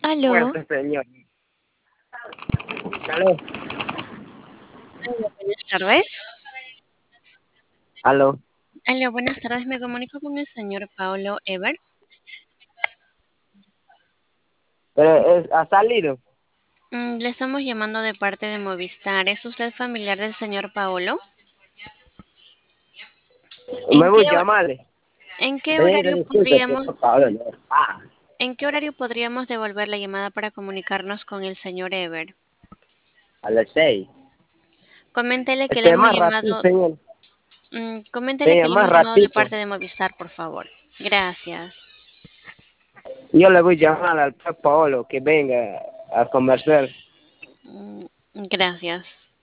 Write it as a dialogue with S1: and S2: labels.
S1: Aló,
S2: Fuerte, señor. Aló,
S1: aló, buenas tardes.
S2: aló.
S1: Aló, buenas tardes. Me comunico con el señor Paulo Ever.
S2: Pero ha salido.
S1: Le estamos llamando de parte de Movistar. ¿Es usted familiar del señor Paolo?
S2: Me
S1: ¿En qué,
S2: voy a llamarle.
S1: en qué
S2: Señorita,
S1: horario
S2: disculpe,
S1: podríamos,
S2: por favor. No.
S1: en qué horario podríamos devolver la llamada para comunicarnos con el señor Ever?
S2: A las 6.
S1: Coméntele que le hemos
S2: Más ratito,
S1: llamado,
S2: señor.
S1: coméntele que
S2: Señor,
S1: le
S2: más
S1: hemos llamado de
S2: ratito.
S1: parte de Movistar, por favor. Gracias.
S2: Yo le voy a llamar al Paolo que venga a conversar.
S1: Mm, Gracias.